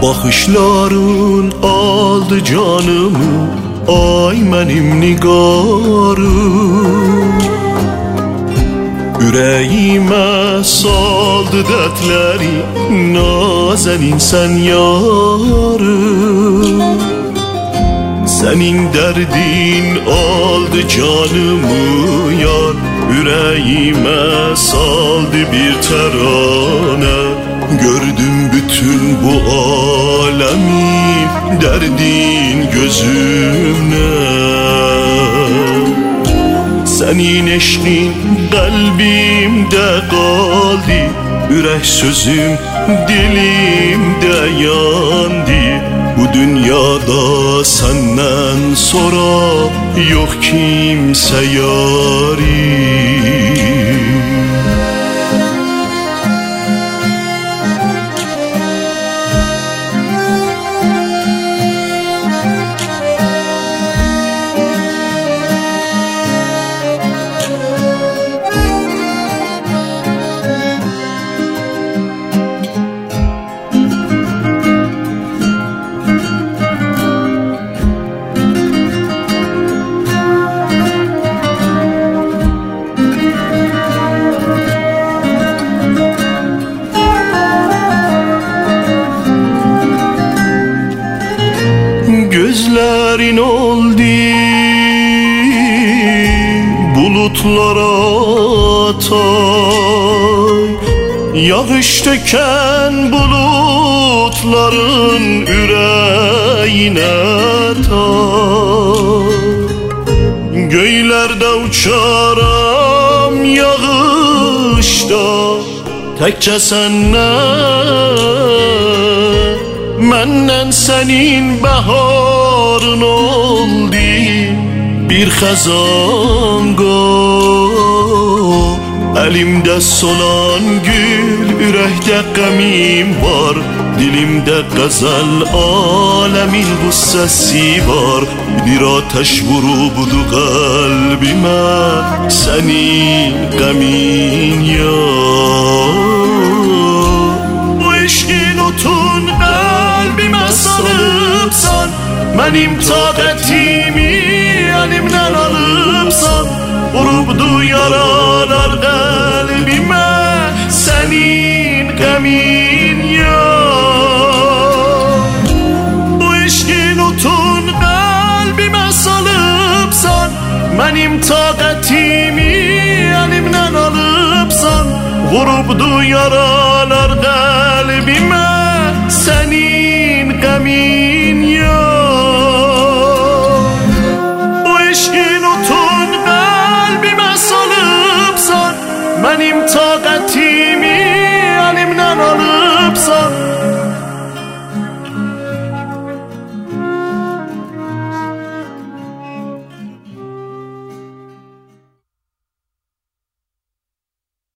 Baxışların aldı canımı, ay mənim nigarım. Ürəyimə saldı dərdləri, nazənin sən yarım. Sənin dərdin aldı canımı yar, ürəyimə saldı bir tərənə. Gördüm bütün bu alemin derdin gözümle. Senin eşkin kalbimde kaldı, yürek sözüm dilimde yandı. Bu dünyada senden sonra yok kimse yarim. Gözlerin oldu bulutlara tay, yağış döken bulutların yüreğine tay. Göylerde uçaram yağışta, tekçe senden. Məndən sənin bəharın oldu bir xəzanqa. Əlimdə solan gül, ürəkdə qəmim var, dilimdə qəzəl aləmin qüssəsi var. Bir ateş vurubdu qəlbimə sənin qəmin yar. Bu eşqin otun qalbimə salıbsan, mənim taqətimi əlimdən alıbsan. Vurubdu yaralar qəlbimə sənin qəmin yar. Bu eşqin otun qalbimə salıbsan, mənim taqətimi əlimdən alıbsan. Vurubdu yaralar qəlbimə sənin qəmin